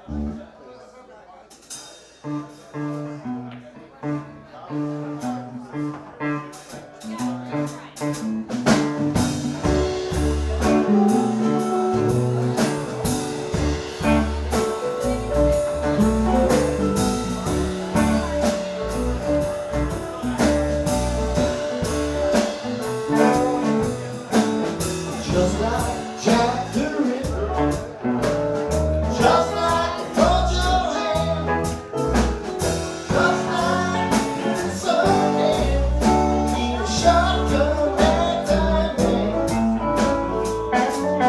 Just like Jack the Ripper, just like a Georgia hand, just like the sun, need a shotgun and time man.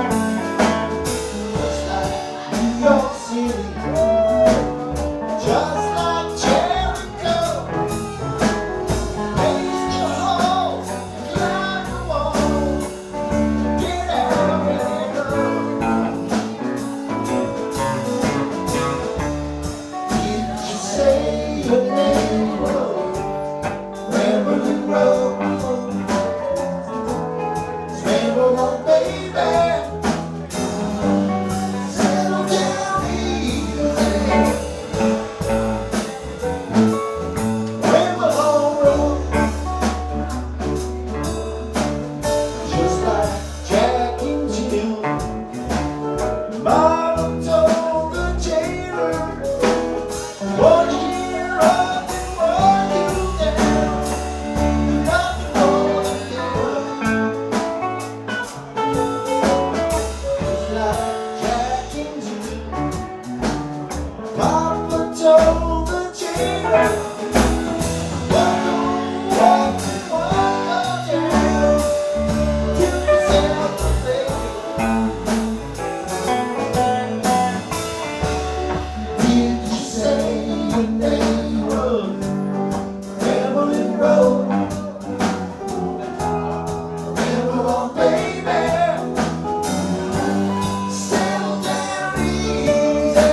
Just like New York City, just like Jericho, raise the halls, climb the wall, get out and go. Did you say your name was Ramblin' Road? Ramble on, baby. Settle down easy. Ramble on, road. Just like Jack and Jill, Mama told the jailer, 1 year up and 1 year down, nothing more than hell. Just like Jack and Jill, Papa told the jailer, 1 up and 1 down, till yourself a baby. Did you say your name was Ramblin' Road? Ramble on, baby. Settle down easy.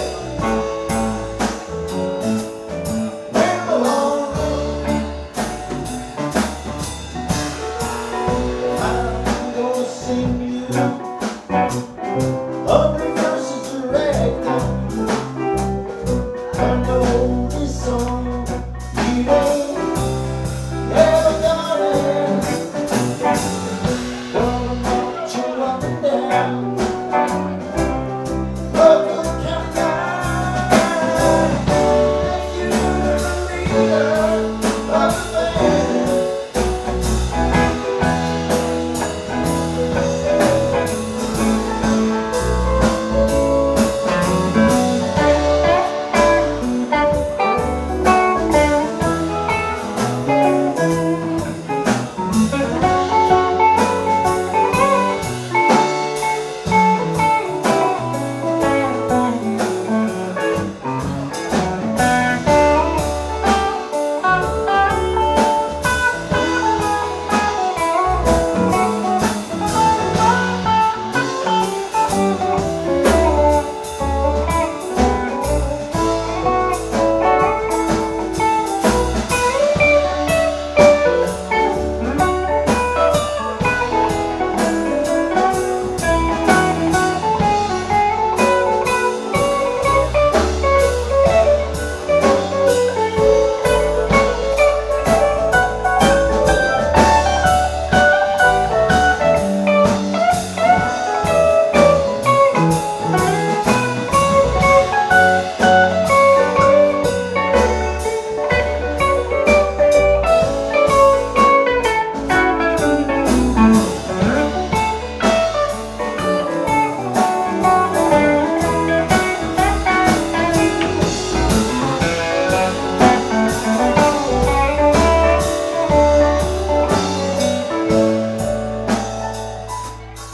Ramble on, I'm gonna sing you a reverse director. I know this song, you ain't never gonna end. Gonna march you up and down, local countdown, make you the leader of the band.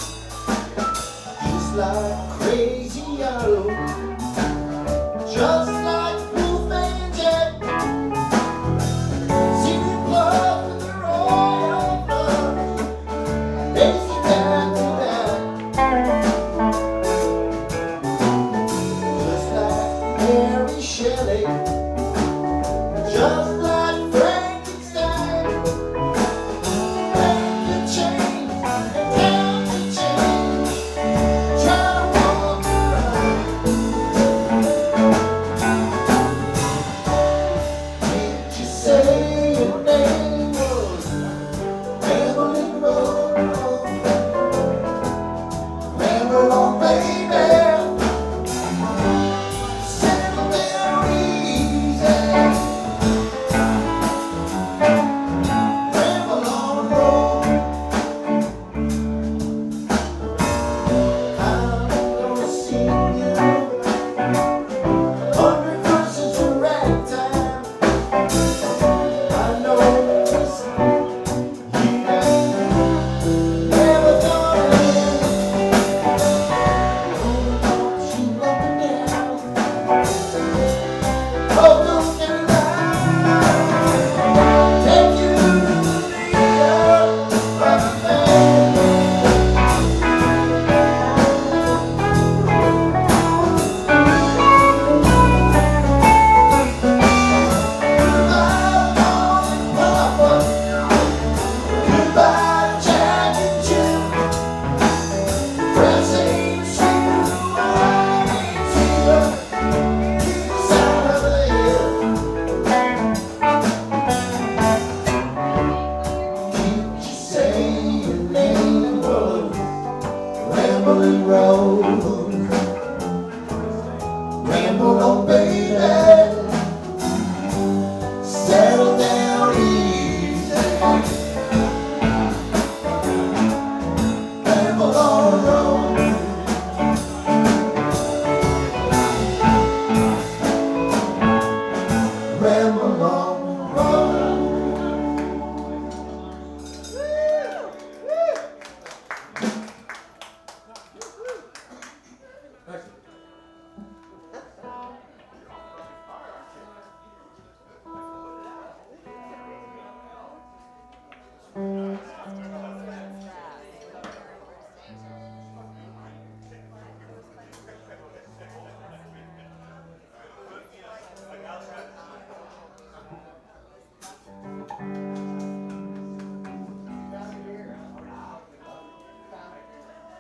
Just like Crazy Yellow, just